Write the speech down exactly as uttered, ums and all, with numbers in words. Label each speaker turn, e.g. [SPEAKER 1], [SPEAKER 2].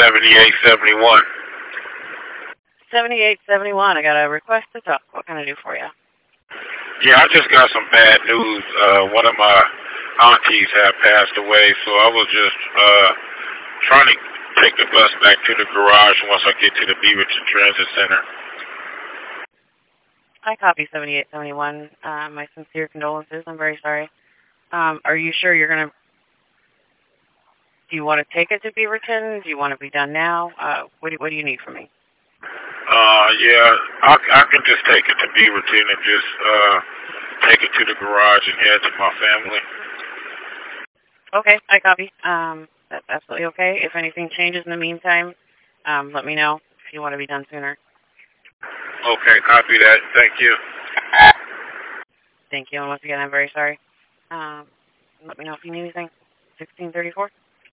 [SPEAKER 1] seventy-eight seventy-one.
[SPEAKER 2] seventy-eight seventy-one, I got a request to talk. What can I do for you?
[SPEAKER 1] Yeah, I just got some bad news. Uh, one of my aunties had passed away, so I was just uh, trying to take the bus back to the garage once I get to the Beaverton Transit Center.
[SPEAKER 2] I copy seventy-eight seventy-one. Uh, my sincere condolences. I'm very sorry. Um, are you sure you're going to... Do you want to take it to Beaverton? Do you want to be done now? Uh, what, do, what do you need from me?
[SPEAKER 1] Uh, yeah, I, I can just take it to Beaverton and just uh, take it to the garage and head to my family.
[SPEAKER 2] Okay, I copy. Um, that's absolutely okay. If anything changes in the meantime, um, let me know if you want to be done sooner.
[SPEAKER 1] Okay, copy that. Thank you.
[SPEAKER 2] Thank you, and once again, I'm very sorry. Um, let me know if you need anything. sixteen thirty-four.